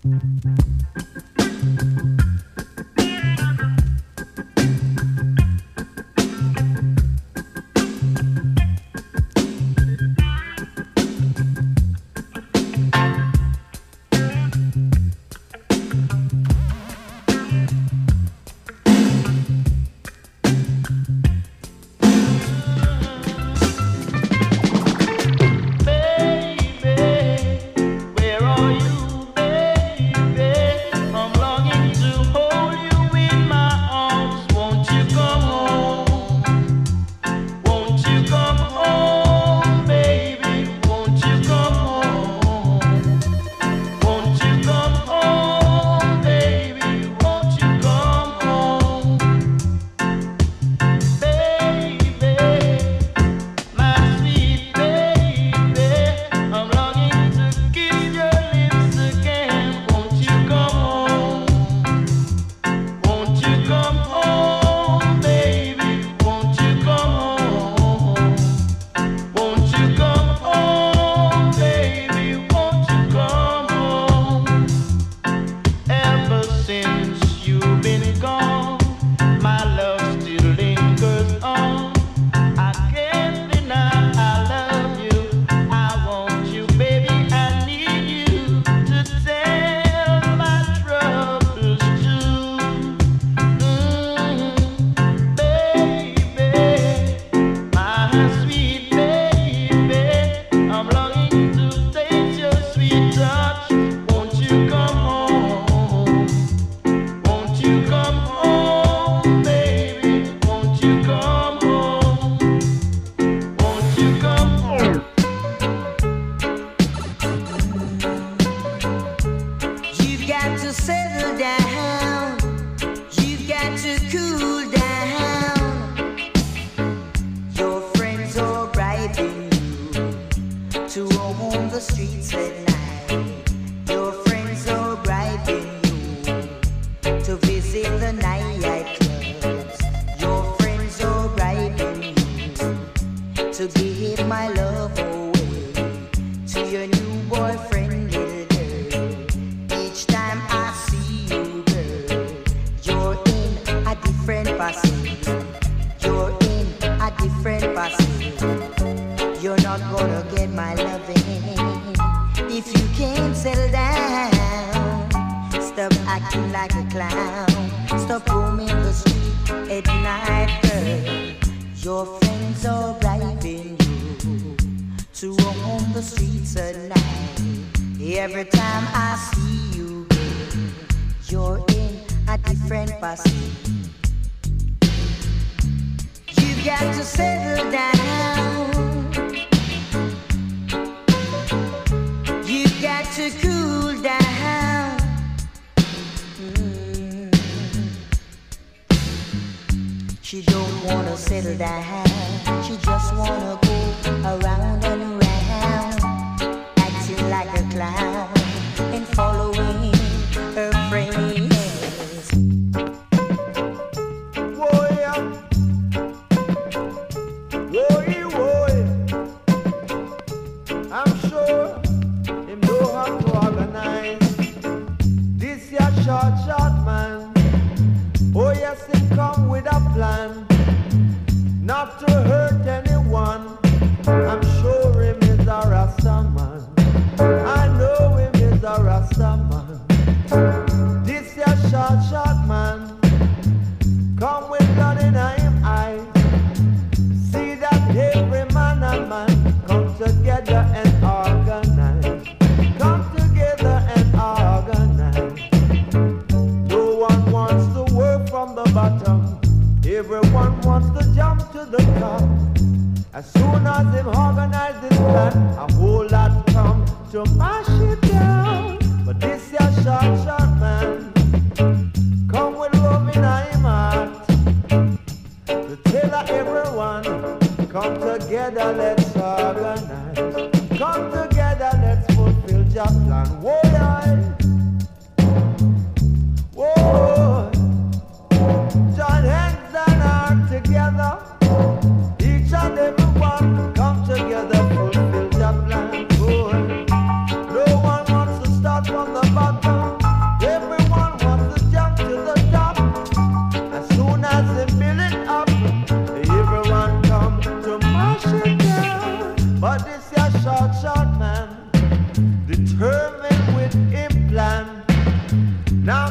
From the bottom.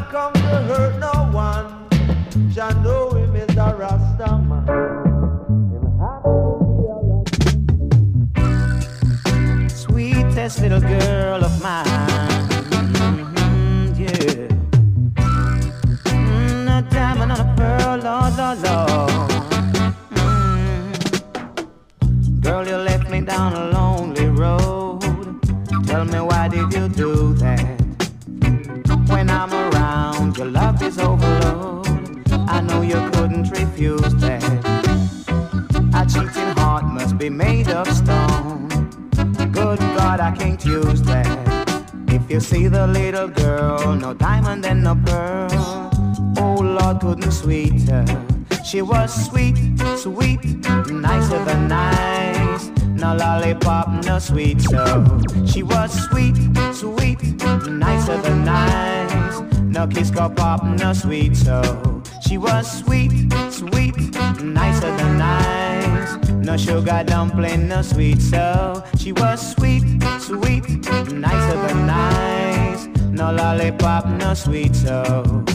not come to hurt no one. Jah know him is a Rasta man. Sweetest little girl of mine, yeah. A diamond and a pearl, Lord, Lord, Lord. Girl, you left me down a lonely road. Tell me, why did you do that? When I'm around, your love is overload. I know you couldn't refuse that. A cheating heart must be made of stone. Good God, I can't use that. If you see the little girl, no diamond and no pearl. Oh Lord, couldn't sweet her. She was sweet, sweet, nicer than nice. No lollipop, no sweet so. She was sweet, sweet, nicer than nice. No kiss go pop, no sweet so. She was sweet, sweet, nicer than nice. No sugar dumpling, no sweet so. She was sweet, sweet, nicer than nice. No lollipop, no sweet so.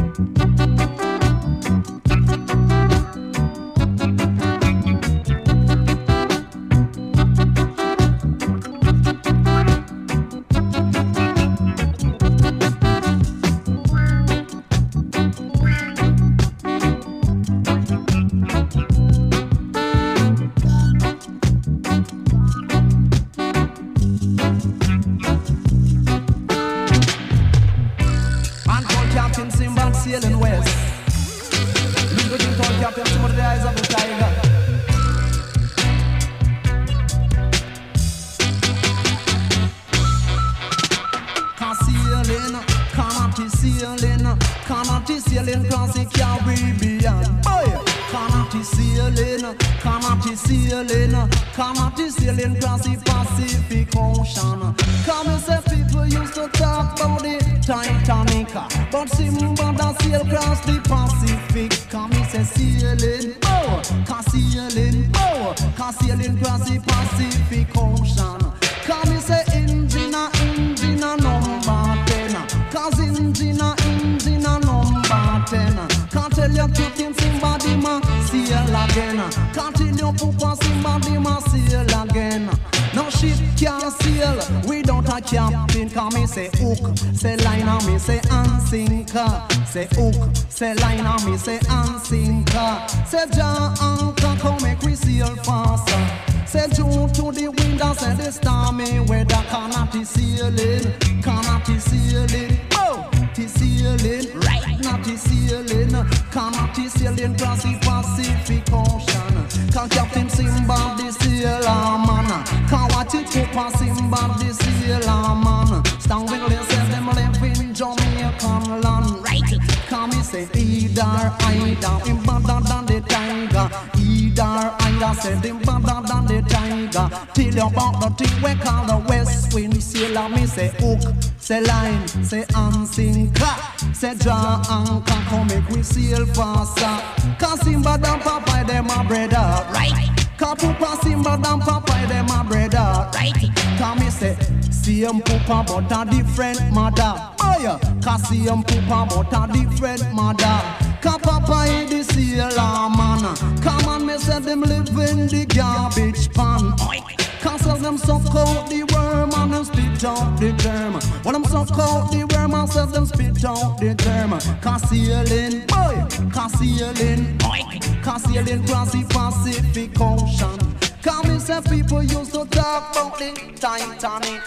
Say hook, say line on me, say unsinker. Say Jah anchor, come make we sail faster. Say June to the wind and say the stormy weather. Cannot be sailing, cannot be sailing. Oh, the sailing, right? Not the sailing, cannot be sailing across the Pacific Ocean. Can Captain Simba the sailor man? Can watch it go past Simba the sailor man? Stand with say them live in Jamaican land, right? Come me say either, him better than the tiger. Either, said him better than the tiger. Till you about the thing we call the West Wind sailor. Me say hook, say line, say sinker. Say Jah anchor, come make we sail faster. Cause Simba and Popeye, them a brother, right? Cause Papa Simba and Popeye, them a brother, right? Cause me say same Papa but a different mother. Oh yeah, cause same Papa but a different mother. Cause Papa is the sailor man. Come on, me say them live in the garbage pan. Cause them suck out the worm and them spit out the germ. When them suck out the worm and say them spit out the germ. Cause sailing, boy, cause sailing, cause sailing across the Pacific Ocean. Cause me say people used to talk about the Titanic.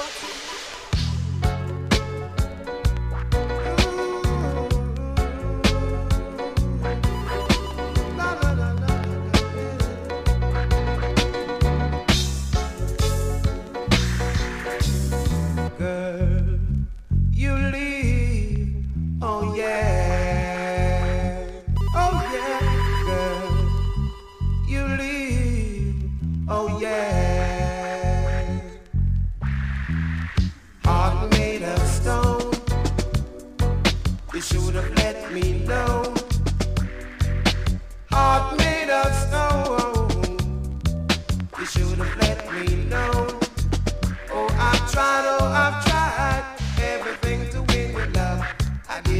Girl, you leave, oh yeah, girl, you leave, oh yeah. Heart made of stone, you should have let me know. Heart made of stone, you should have let me know. Oh, I've tried everything to win your love. I did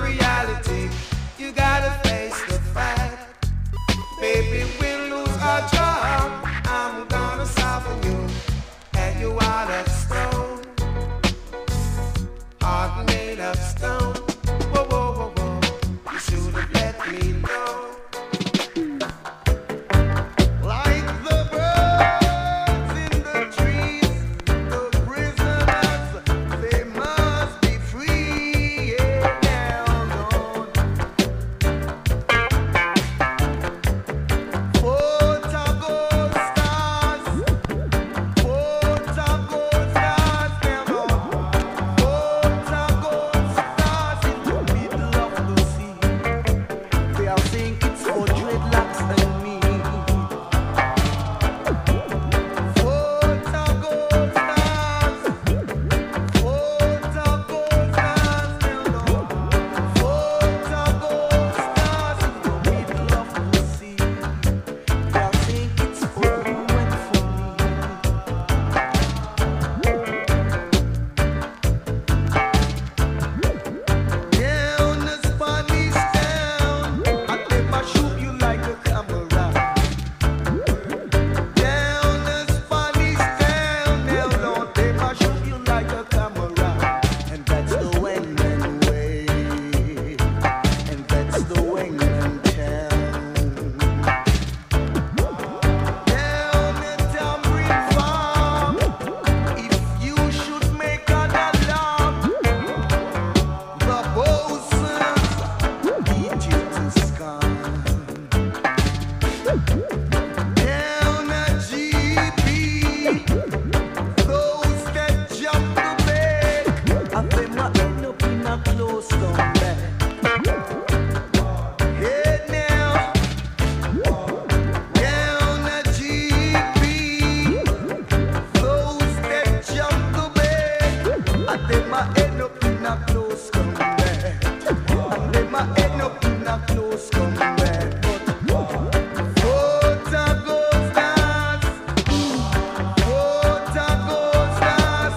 reality. You gotta face the fact. Baby, we'll lose our job. I'm gonna soften you, and you out of stone. Heart made of stone. Whoa, whoa, whoa, whoa. You should have let me know. Like the birds in the trees, the prisoners, they must be free. Yeah, now, Lord. Gold stars, gold stars, now, Lord. Gold stars in the middle of the sea. They all think it's for dreadlocks and me. Gold stars, now, Lord. Gold stars in the middle of the sea. They all think it's for you and for me. Down the Spanish town, I never shoot you like a camera. Down the Spanish town, now Lord, they must shoot you like a camera. And that's the Wengman way, and that's the Wengman town. Down the Tambourine Farm, if you should make an alarm, the bosses beat you to scorn. Down at GP, those that jump the bed, and they might end up in a close down bed. Head now, down at GP, those that jump the bed, and they might end up in a close down bed. And they might end up in a close down bed. Water goes dance, water goes dance.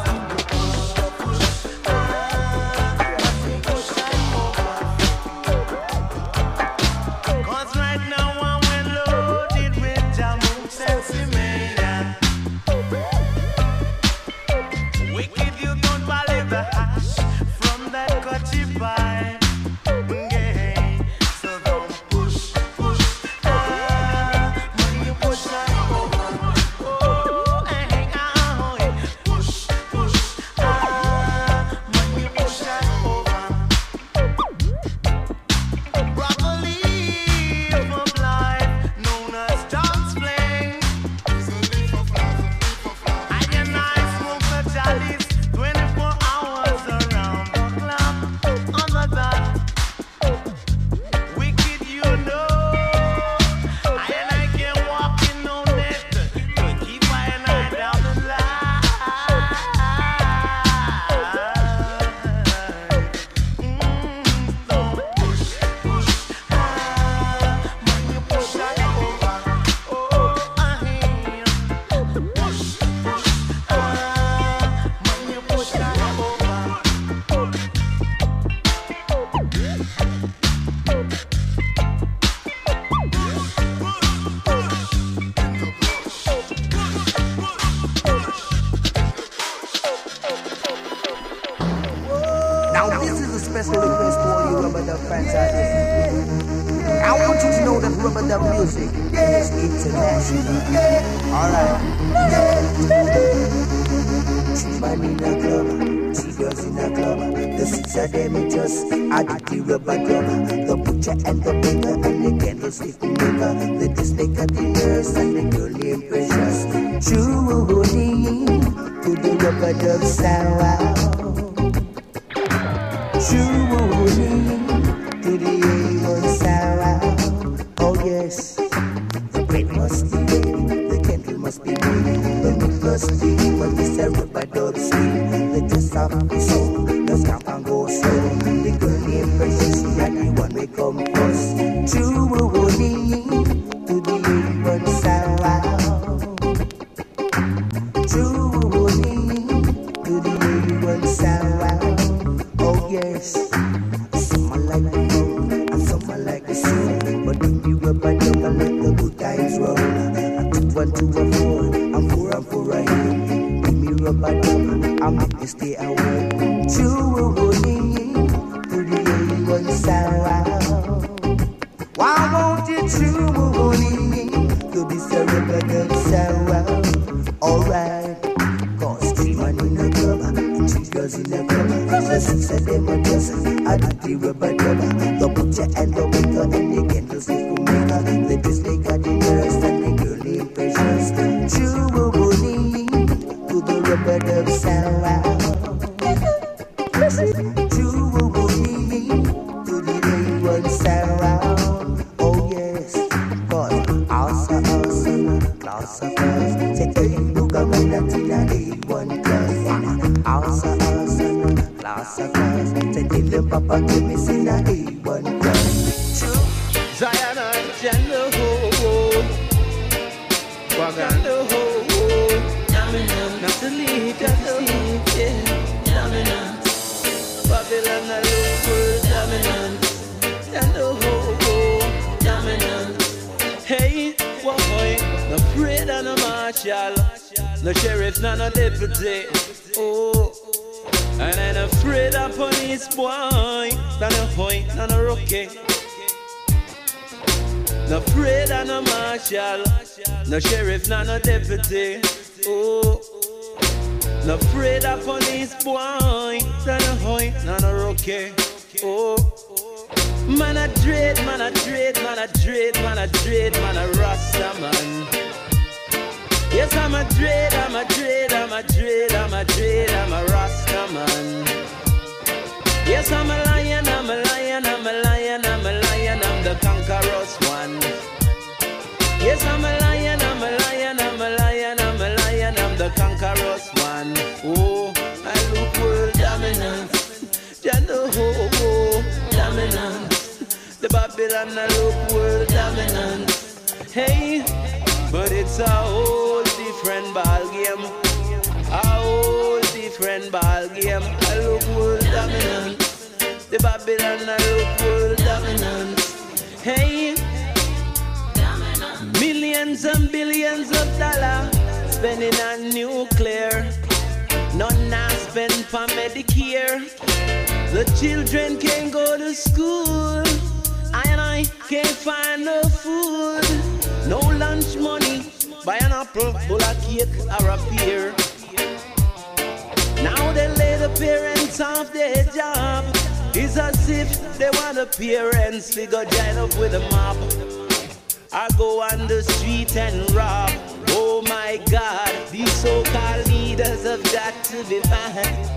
Cause right now I'm loaded with Jamaican Sensimania. Wicked, you don't believe the hash from that cutty pie. Yeah, so don't push, when you push that over. Oh, hey, push, when you push that over. Broccoli of life, known as dance fling. I and I smoke the chalice 24 hours around the clock. On the dot, wicked, you know. I and I can walk in no net to keep my eye down the line. Don't push, when you push that over. Oh, I hear push, when you push that over. Now this is a special request for all you Rubber Dub fans out there. I want you to know that Rubber Dub music is international. Alright. Two man in a club, two girls in a club. The six of them just added the rubber dub. The butcher and the baker and the candlestick maker. The dress maker, the nurse and the girl named Precious. Truly to the Rubber Dub sound. Truly to the A1 sound. Oh yes, the bread must be made, the candle must be made, the meat must be, but this a Rubber Dub scene. The dress of the soul, the scamp and go slow. The girl named Precious, and the one may come first. Truly to the A1 sound. Truly to the A1 sound. Oh yes, someone like and 2 are 4, and 4 and 4 are 8. Give me rubber dub, I make me stay away. Choo-woo-woo-dee, to the A1 sound. Why won't you choo-woo-woo-dee, to this a rubber dub sound? Alright, cause 3 man in a club, and 3 girls in a club. So 6 of them are dozen, I do the rubber dub. You put your hand up with her and they can do see who make her. The dress they got the nurse and the girl named Precious. Choo-woo-woo-dee, to the rubber dub sound. Choo-woo-woo-dee, to the A1 sound. Oh yes, cause awesome, class of us. Say hey, look at my Latina A1 class. Awesome, class of us. Say tell them Papa give me sin a A1 class. Zion and Jando ho, Wagando ho, not to leave, yeah, dominant. Babylon a local dominant, Jando ho, dominant. Hey, boy, no afraid of no marshal, no sheriff, no deputy. Oh, and I'm afraid of police boy, no rookie. No afraid of no marshal, no sheriff, no deputy. Oh, no afraid of police boy, no rookie. Oh, man a dread, man a dread, man a dread, man a dread, man a rasta man. Yes, I'm a dread, I'm a dread, I'm a dread, I'm a dread, I'm a rasta man. Yes, I'm a lion, I'm a lion, I'm a lion, I'm a lion, I'm the conqueror's one. Yes, I'm a lion, I'm a lion, I'm a lion, I'm a lion, I'm the conqueror's one. Oh, I look world dominant, Jando ho, dominant. The Babylon I look world dominant. Hey, but it's a whole different ball game. A whole different ball game. I look world dominant. The Babylon I look world dominant. Hey, millions and billions of dollars spending on nuclear. None now spend for Medicare. The children can't go to school. I can't find no food. No lunch money. Buy an apple, full of cake, or a pear. Now they lay the parents off their job. It's as if they want the parents to go join up with the mob. I go on the street and rob. Oh my God, these so-called leaders have got to be banned.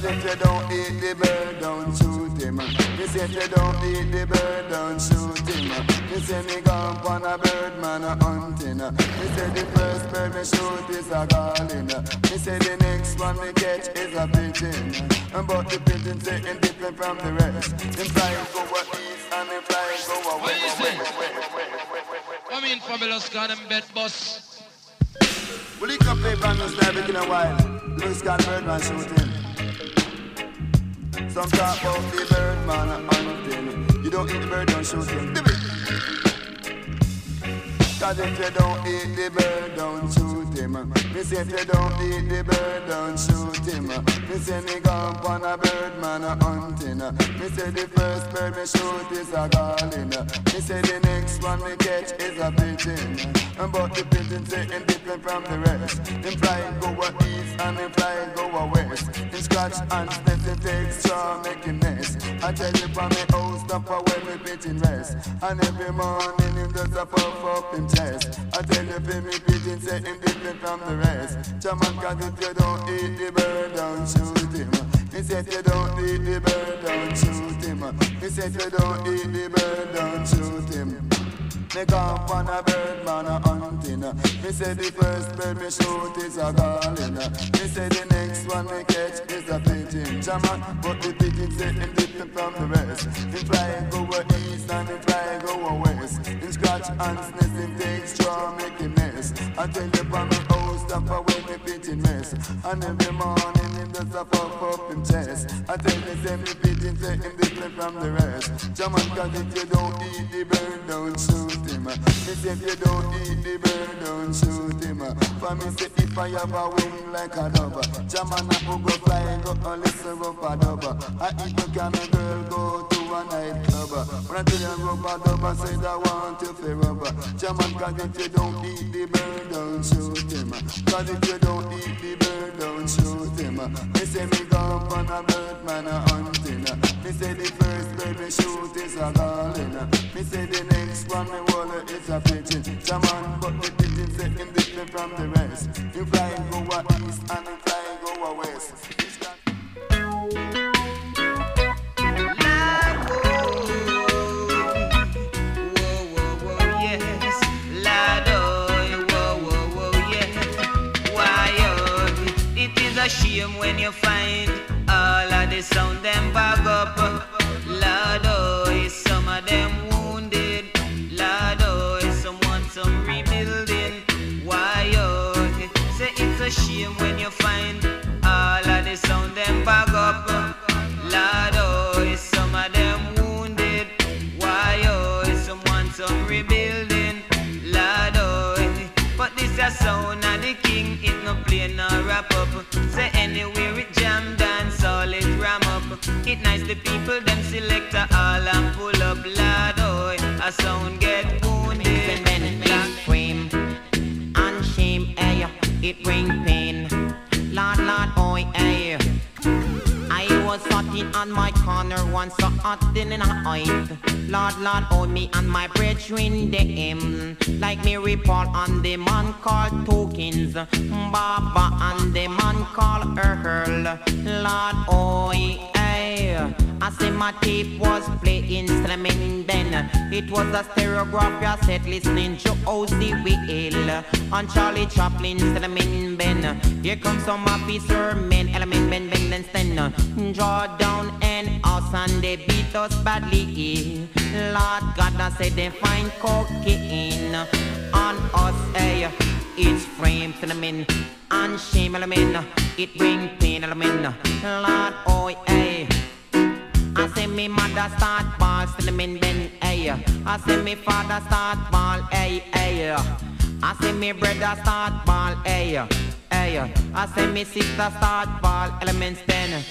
if you don't eat the bird, don't shoot him. Me say if you don't eat the bird, don't shoot him. Me say me gone on a bird man a hunting. Me say the first bird me shoot is a garland. Me say the next one me catch is a pigeon. But the pigeon say in different from the rest. Them fly go east and them fly go west. Come in, fabulous, got them bed boss. Will you come play brand new style in a while? Louis got Birdman shooting. Some talk about the Birdman hunting. You don't eat the bird, don't shoot him. Cause if you don't eat the bird, don't shoot him. Me say if you don't eat the bird, don't shoot him. Me say me gone on a Birdman hunting. Me say the first bird me shoot is a garland. Me say the next one me catch is a pigeon. But the pigeon say him different from the rest. Him fly go east and him fly go west. Him scratch and sniff, him take straw, make him nest. I tell you from me house, stop away me pigeon rest. And every morning him just a puff up him chest. I tell you for me pigeon say him different from the rest. Chaman, cause if you don't eat the bird, don't shoot him. Me say if you don't eat the bird, don't shoot him. Me say if you don't eat the bird, don't shoot him. Me gone on a bird man a hunting. Me say the first bird me shoot is a garland. Me say the next one me catch is a pigeon. Jaman, but the pigeon say him different from the rest. Him fly go east and him fly go west. Him scratch and sniff, him take straw, make him mess. I tell you from me house, stop away me pigeon mess. And every morning him just a puff up him chest. I tell you say me pigeon say him different from the rest. Jaman, cause if you don't eat the bird, don't shoot him. Me say if you don't eat the bird, don't shoot him. For me say if I have a wing like a dove, Jaman a go fly, go and listen up a dove. I even can a girl go to a nightclub. When I tell you rub a dove, I say I want you for rubber. Jaman, cause if you don't eat the bird, don't shoot him. Cause if you don't eat the bird, don't shoot him. Me say me gone on a bird man a hunting. Me say the first bird me shoot is a garland. Me say the next one me waller is a pigeon. Jaman, but the pigeon say him different from the rest. Him fly go east and him fly go west. A shame when you find all of the sound them bag up. Lord, oh, some of them wounded. Lord, oh, someone some rebuilding. Why, oh, say it's a shame when you find all of the sound them bag up. Lord, oh, some of them wounded. Why, oh, someone some rebuilding. Lord, oh, but this a sound of the king, it no play no wrap up. Say anywhere it jam, dance all it ram up. It nice the people them select a all and pull up. Lord, oh, a sound get wounded. It frame and shame, eh? It bring pain. Lord, oh, eh? I was sitting on my corner once, so hot in a height. Lord, oh, me and my brethren them. Like Mary Paul and the man called Tokens, Baba and the man called Earl. Lord, oh, eh. I say my tape was playing slamming then. It was a stereograph cassette listening to Ozzy Whale and Charlie Chaplin slamming Ben. Here comes some officer men, element Ben and Sten. Draw down and us and they beat us badly. Lord God, I said they find cocaine on us, eh. It's frame element and shame element. It bring pain element. Lord, oh, eh. I say me mother start ball, still me ben, ay. I say me father start ball, ay, ay. I say me brother start ball, ay, ay. I say me sister start ball, elements then.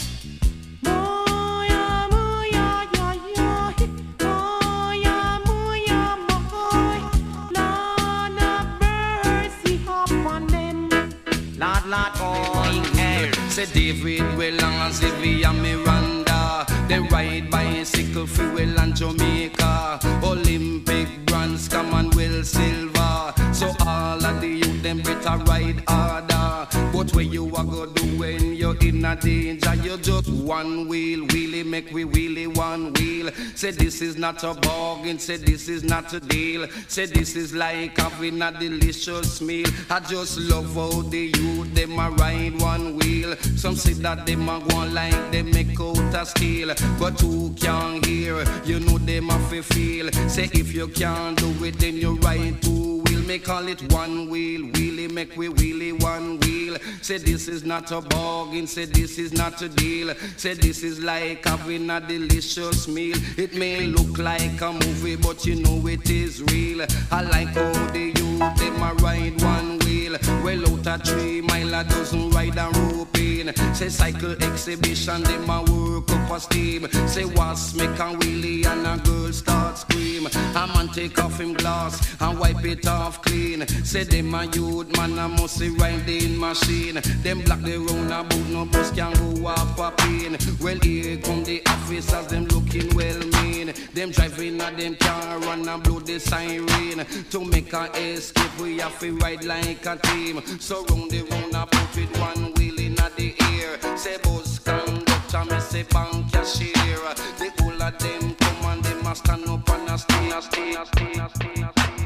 Lord, oh, yeah. Say David, well, and Sylvia Miranda. They ride bicycle free well and Jamaica. Olympic bronze, Commonwealth silver. So all of the youth them better ride harder. But what you a go do when you're in in a danger. You just one wheel, wheelie make we wheelie one wheel. Say this is not a bargain, say this is not a deal. Say this is like having a delicious meal. I just love how the youth them a ride one wheel. Some say that them a go like they make out a steel, but who can hear? You know them a feel. Say if you can't do it, then you ride two wheel. Me call it one wheel, wheelie make we wheelie one wheel. Say this is not a bargain, say this is not a deal. Say this is like having a delicious meal. It may look like a movie, but you know it is real. I like how the youth them a ride one wheel. Well out a 3 mile a dozen ride a rope in. Say cycle exhibition them a work up a steam. Say was make a wheelie and a girl start scream. A man take off him glass and wipe it off clean. Say them a youth man a must see riding machine. Them black the round about no bus can go off a pin. Well here come the officers them looking well mean. Them driving a them car and a blow the siren. To make a escape we have to ride like a team. So round the round about with one wheel in the air. Say bus conductor me say bank cashier. The whole of them come and them a stand up and a stay.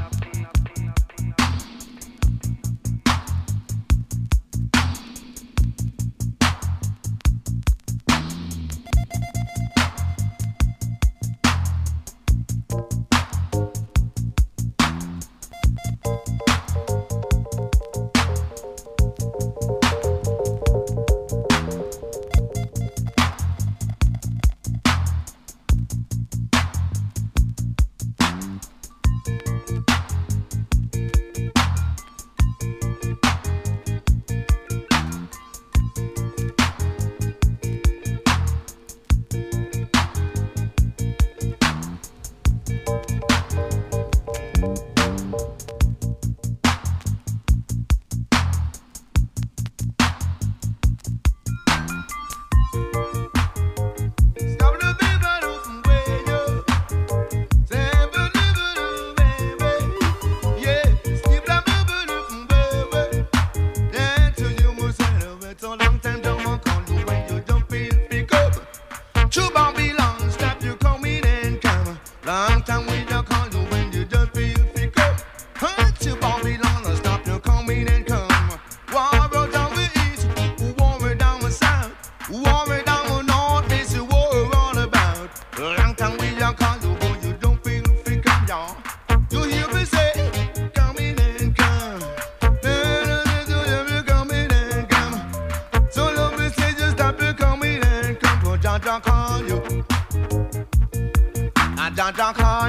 Jaja call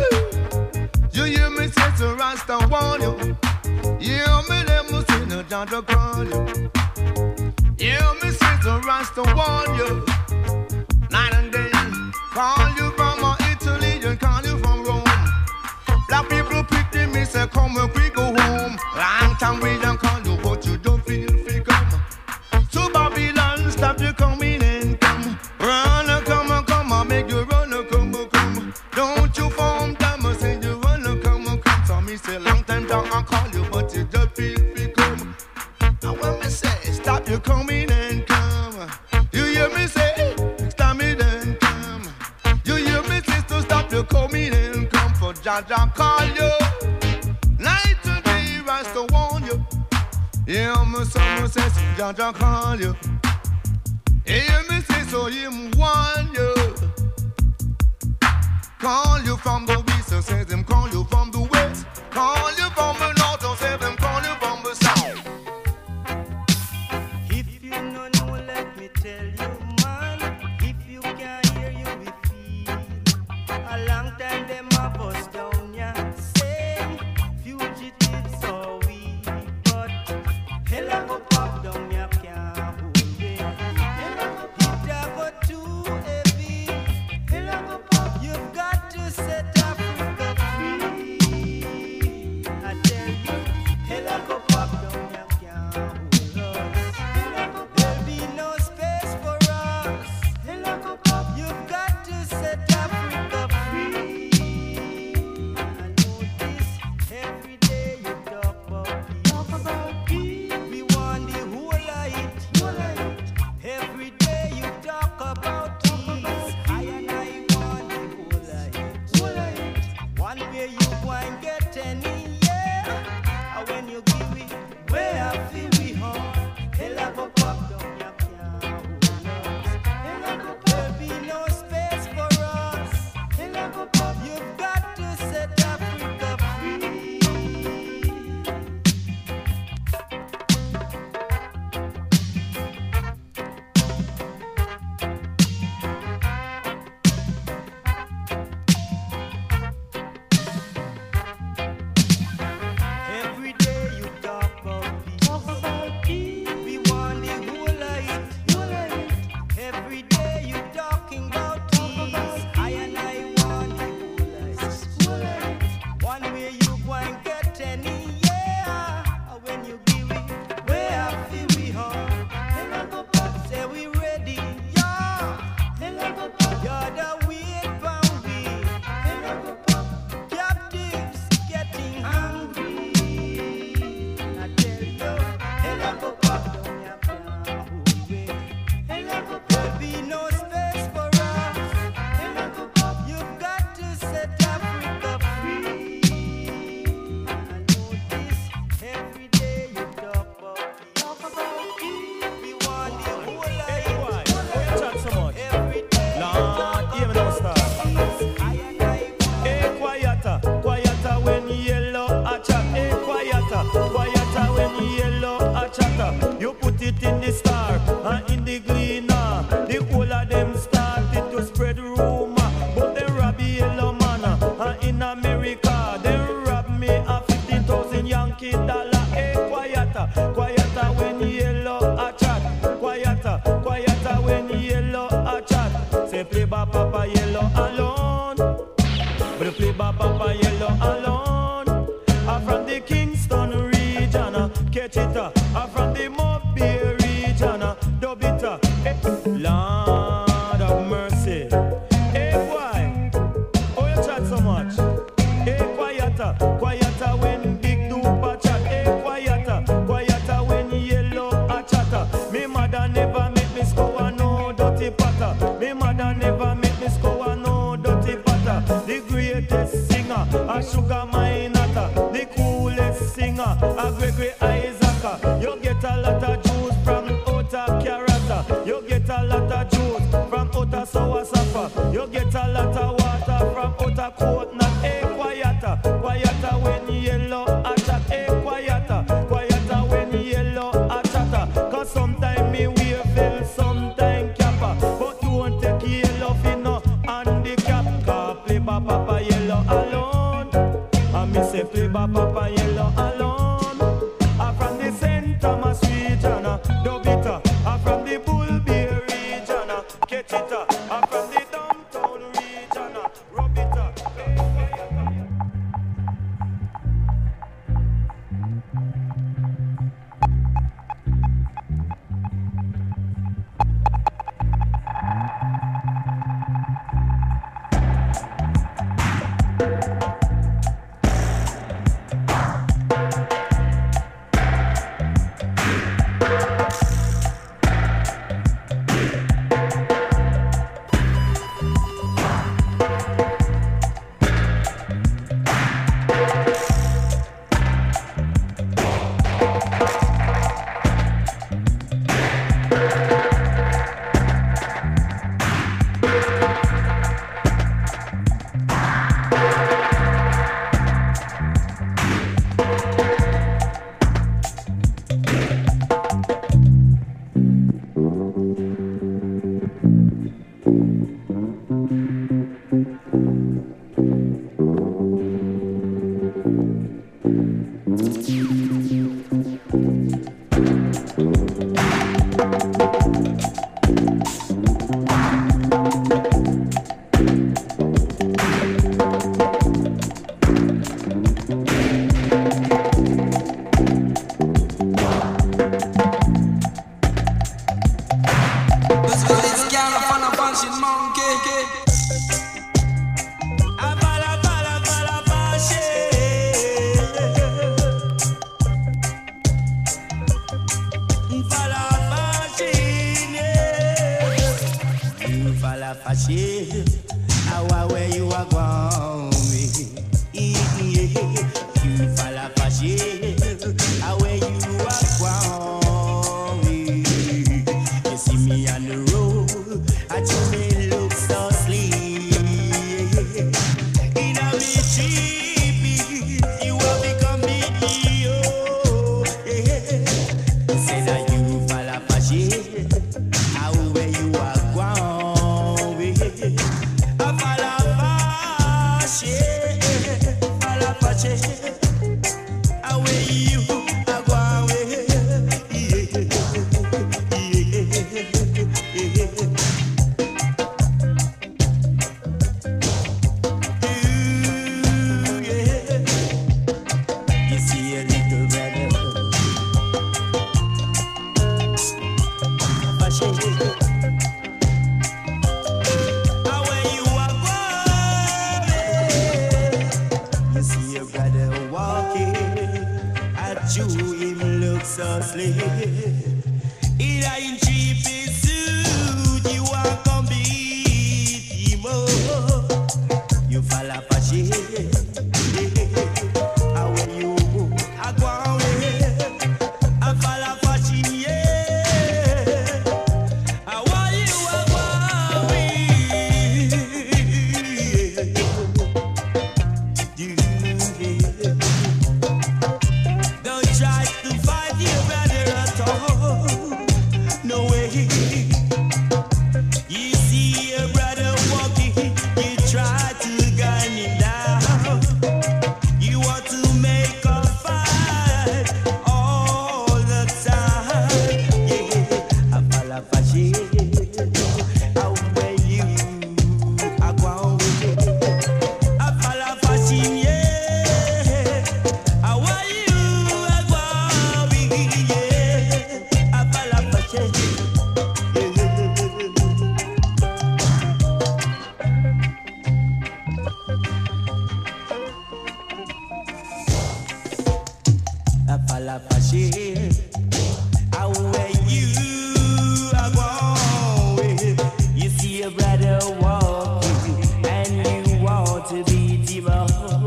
you. You hear me say to Rasta warn you. You hear me let me say no Jaja call you. You hear me say to Rasta warn you. Night and day, call you from Italy and call you from Rome. Black people pity me say come and we go home. Long time we don't call you but you don't feel free come. So Babylon stop you coming and come. Run come on make you run come. Don't you form them and say you wanna come. So me say long time down I call you but you don't feel free come. And when me say stop you coming and come. You hear me say stop me then come. You hear me say to stop you coming and come. For Jaja call you. Night and day Rasta warn you. Hear me someone say Jaja call you. Hear me say so him warn you. Call you from the east, so say them call you from the west. Call you from the north, so say them call you from the south. If you don't know, let me tell you, man. If you can't hear, you will feel. A long time them a bust down ya, say fugitives are we, but hell go pop down ya can't hold it. Hell go too heavy. Hell go pop, you've got to set Africa free. catch it I'm from the Mobile region, dub it Lord of mercy. Hey boy, oh you chat so much. Hey quieter when big duper chat. Hey quieter when yellow a chatter. Me mother never make me score no dirty patter. Me mother never make me score no dirty patter. The greatest singer, a Sugar Minata. The coolest singer, a Gregory Isaac. You get a lot of juice from outer Carata. You get a lot of juice from outer Sour Sapper. You get a lot of water from outer Coconut. Hey quieter when yellow a chat. Hey quieter when yellow a chatter. Cause sometime me wear feel, sometime capper. But don't take yellow for no handicap. Cause play by Papa Yellow alone. And me say play by Papa Yellow alone. I'm from the St. Thomas region, dub it. I'm from the Bull Bear region, catch it. I'm from the downtown region, rub it. Don't try to fight your brother at all. No way. share. How where you are going? You see a brother walking, and you want to beat him up.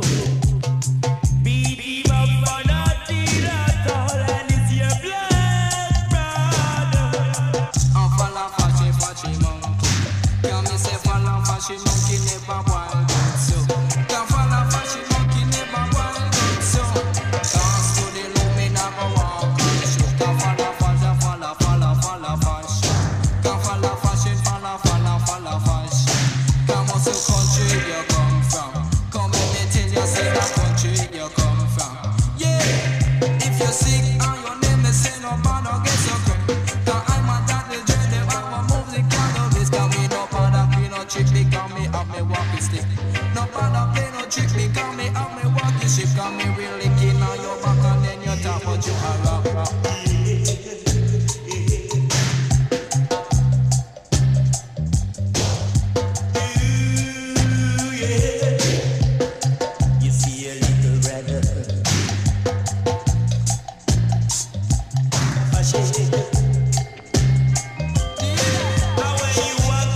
Beat him up for nothing at all, and it's your blood brother. Follow fashy monkey. Can me say follow fashy monkey never wild out so. Can follow fashy monkey never wild out so. Dance to the lumina go walk and show. Can follow fashion. Can follow fashion, follow fashion. Come on, so country you come from. Come and me tell you say that country you come from. Yeah, if you're sick and your name is say no man no get so quick. I'm a daddy dread, they want my music cannabis. Can me no bother play no trick, because me have me walking stick. No bother play no trick, because me have me walking stick. Can me really kill on your back and then you talk about you a rock. You see a little brother. Fashy. How where you are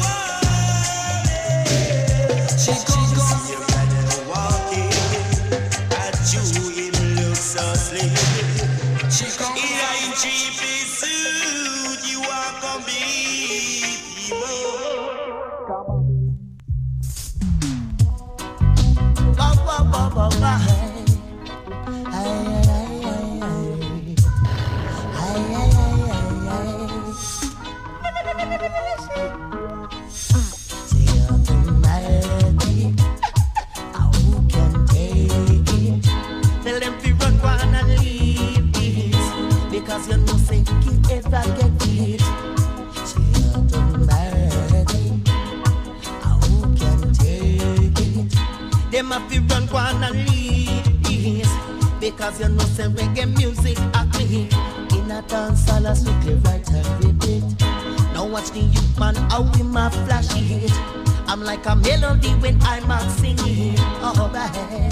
going? She come Your brother walking, at you him look so slick. she come In a three-piece suit, you walk on people. Tell them to run one and leave this, because you know say you ever get it. Say automatic, who can take it? Them have to run one and leave this, because you know say reggae music a clean. In a dance hall a strictly right and repeat. Now watch the youth man how we ma flash it. I'm like a melody when I'm a singing. Oh, right.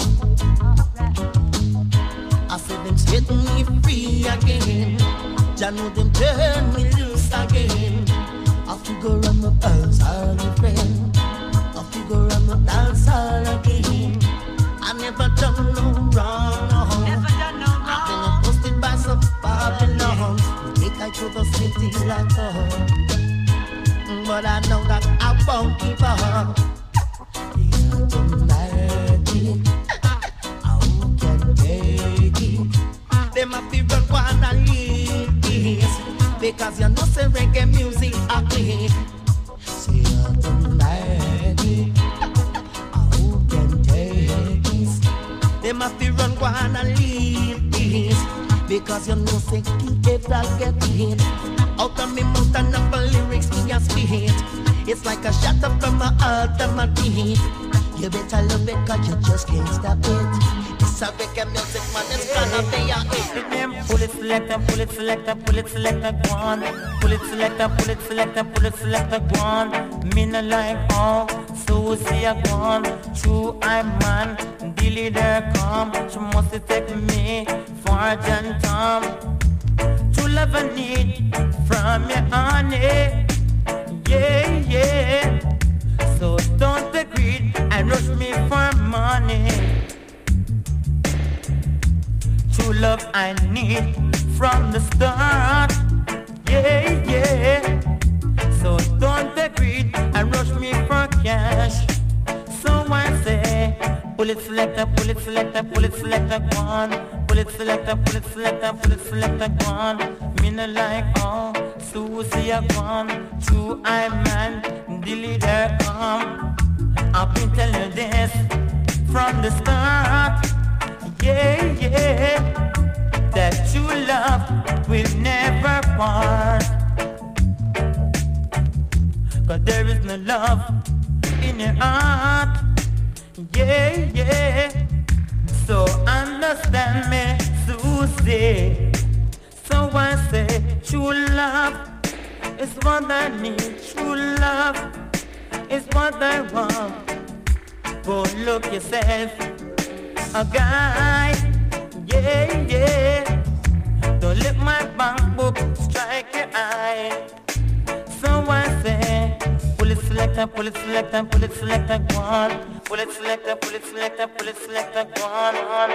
I said them setting me free again. Jah know them turn me loose again. I figure I'm a dance all my friend. I figure I'm a dance all again. I never done no wrong. I've been posted by some Babylon. Take I to the city like home. But I know that I won't give up. The automatic, who can take it? Them have to run one and leave this, because you know say reggae music a click. Say automatic, who can take this? Them have to run one and leave this, because you know say you ever get it. Out of me mouth and up the lyrics me a spit. It's like a shot up from my heart and my teeth. You better love it cause you just can't stop it. It's a reggae music man, it's gonna be a hit. Pull it selector, pull it selector, pull it selector, go on. Pull it selector, pull it selector, pull it selector, go on. Me no like how Susie a go on. True I man, the leader come. She must take me for John Tom. True love I need from your honey. Yeah, yeah. So don't agree and rush me for money. True love I need from the start. Yeah, yeah. So don't agree and rush me for cash. So I say, pull it selector, pull it selector, pull it selector, go on. Pull it selector, pull it selector, pull it selector, go on. Me no like how Susie a gone. True I man, the leader come. I've been telling you this from the start. Yeah, yeah. That true love will never part. Cause there is no love in your heart. Yeah, yeah. So understand me, Susie. So I say, true love is what I need. True love is what I want. Go look yourself a guy. Yeah, yeah. Don't alright. So I say, pull it selector, pull it selector, pull it selector, go on. Pull it selector, pull it selector, pull it selector, go on.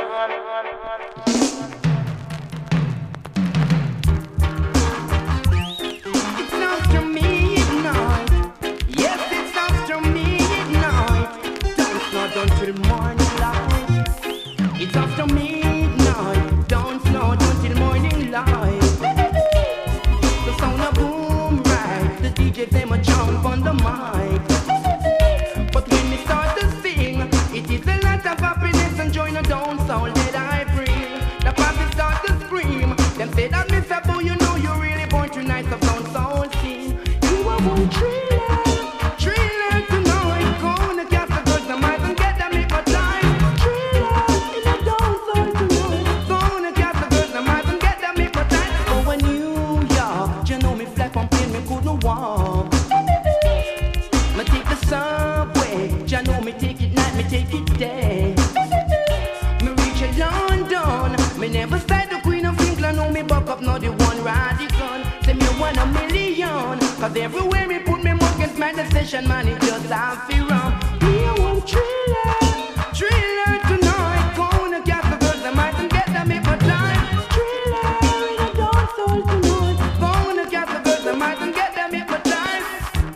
It's after midnight. Yes, it's after midnight. Don't snow until morning light. It's after midnight. Don't snow until morning light. The sound of boom right. The DJ them a jump on the mic. But when they start to sing, it is a lot of happiness and joy. No down sound that I bring. The party start to scream. Them say that Mr. Boo, you know you're really born tonight. So down sound sing. You are one thriller tonight. Gonna catch the girls and mice and get them in my time. Thriller in the down sound tonight. Gonna catch the girls and mice and get them in my time. Oh, in New York, you know me flat from plane, me couldn't walk. Me take the subway, you know me take it night, me take it day. Me reach a London, me never sight the Queen of England. No me buck up, not the one radical. Say me 1 million, cause everywhere me put me mug against my decision, man, it just have to run. Me a one thriller tonight. Gonna catch the girls and mice and get them in my time. Thriller in a dance hall tonight. Gonna catch the girls and mice and get them in my time.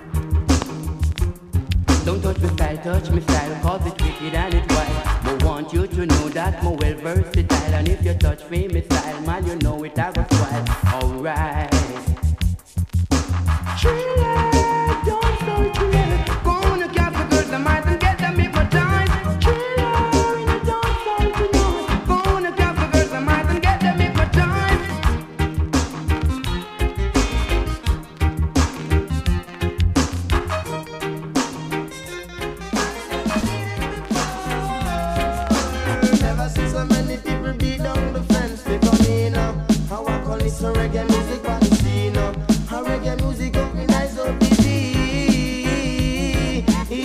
Don't touch me style, cause it's wicked and it's wild. I want you to know that I'm well versatile. And if you touch me style, man, you know it, I was wild. Alright. Thriller, don't start thriller. Gonna catch the girls and mice and get them in my time. Thriller in a dance hall tonight. Gonna catch the girls and mice and get them in my time. Never seen so many people beat down the fence. They come in how I call it so reggae music on the scene. How reggae music got me nice up the scene.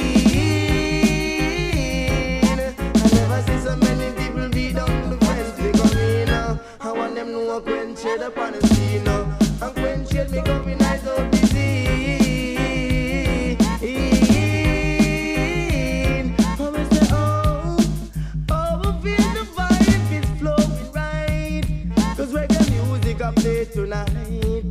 I never seen so many people beat down the fence. They come in how one them know quench it up on the scene. And quench it me got me nice up the scene. Play tonight,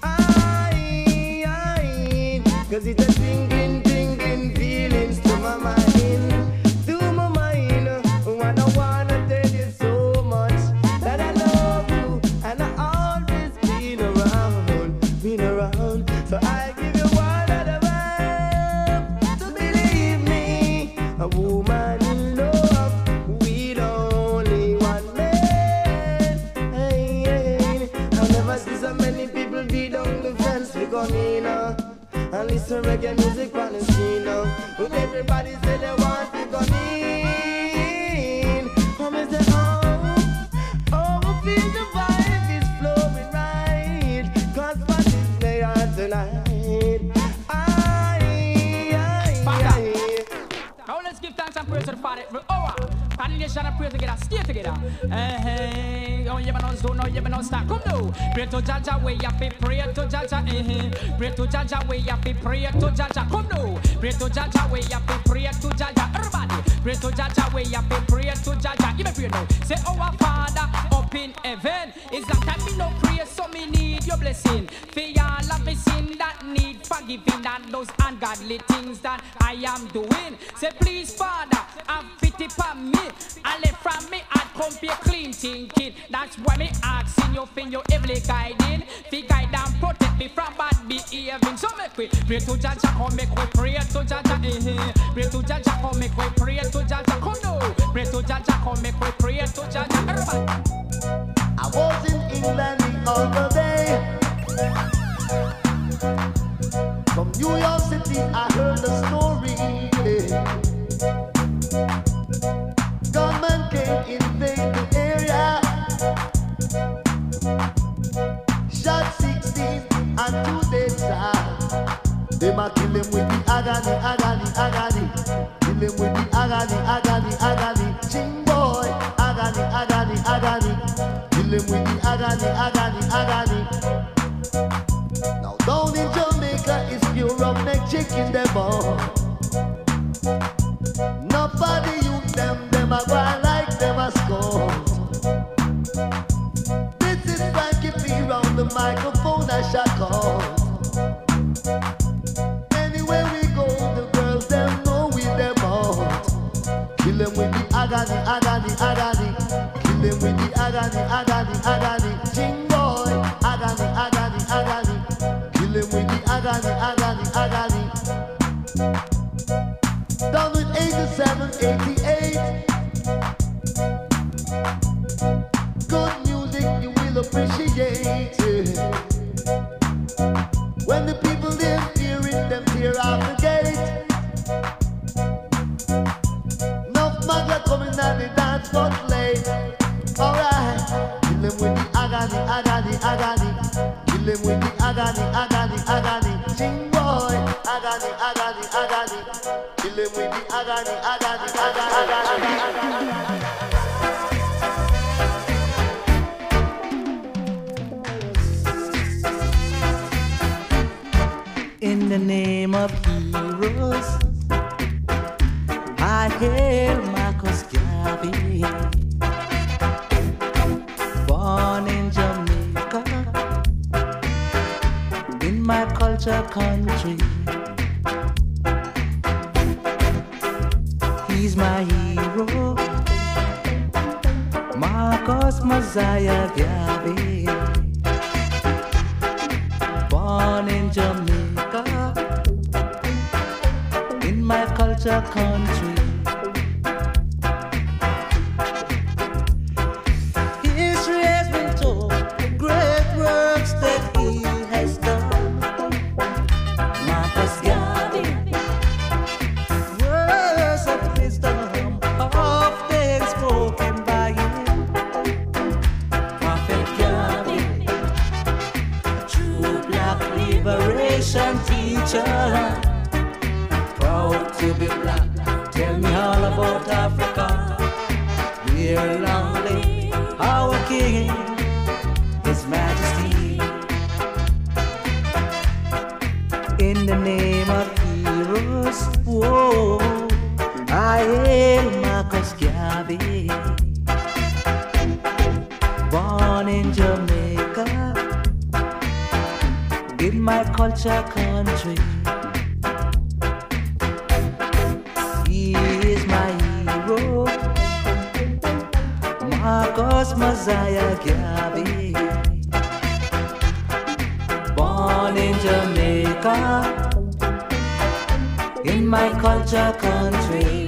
cause it's a tingling feelings to my mind, when I wanna tell you so much that I love you, and I always been around, so I give you one of the vibe, so believe me, a woman in love, we only one man. Never see so many people beat down the fence. We come in and listen reggae music on the scene. When everybody say they want to come in, I say oh, I feel the vibe is flowing right. Cause what is there tonight? Now let's give thanks and praise to the Father. And the nation and pray together, stay together. Hey, oh, you don't do no, you don't stop. Come now. Pray to Jaja, way up, pray to Jaja. Pray to Jaja, way up, pray to Jaja. Come now. Pray to Jaja, way up, pray to Jaja. Everybody, pray to Jaja, way up, pray to Jaja. Give me pray now. Say, our Father up in heaven. Is that time me no pray, so me need your blessing. For all of me sin that need forgiving and those ungodly things that I am doing. Say, please, Father, have pity upon me. I left from me and come be clean thinking. That's why me asking you for your heavenly guiding. Fi guide and protect me from bad behaving. So make we pray to Jaja, come make we pray to Jaja. Pray to Jaja, come make we pray to Jaja. Come now, pray to Jaja, come make we pray to Jaja. Everybody. I was in England the other day. From New York City, I heard a story. Gunmen came invade the area, shot 16 and 2 days time. They might kill him with the agony. Kill him with the agony. Ching boy, agony. Kill him with the agony. Now kicking them all. Nobody use them a go like them a score. This is Frankie P round the microphone I shall call. Anywhere we go, the girls them know we them out. Kill them with the agony, agony, agony. Kill them with the agony, agony, agony. Ching boy, agony, agony, agony. Kill them with the agony, agony, agony. Down with 87, 88. Good music you will appreciate it. When the people them hear it, them tear off the gate. Enough magla coming out the dance but late. Alright, kill them with the agony, agony, agony. Kill them with the agony, agony, agony. Ching boy, agony, agony, agony. Kill them with the agony, agony, agony, agony. In the name of heroes, I hail Marcus Garvey. Born in Jamaica, in my culture country. He's my hero, Marcus Mosiah Garvey. Born in Jamaica, in my culture country. History has been told, great works that he has done. Marcus Garvey, words of wisdom often spoken by him. Prophet Garvey, true black liberation teacher. Proud to be black. Tell me all about Africa. Where long live our King, His Majesty. In the name of heroes, whoa, I hail Marcus Garvey. Born in Jamaica, in my culture country. He is my hero, Marcus Mosiah Garvey. Born in Jamaica, in my culture country.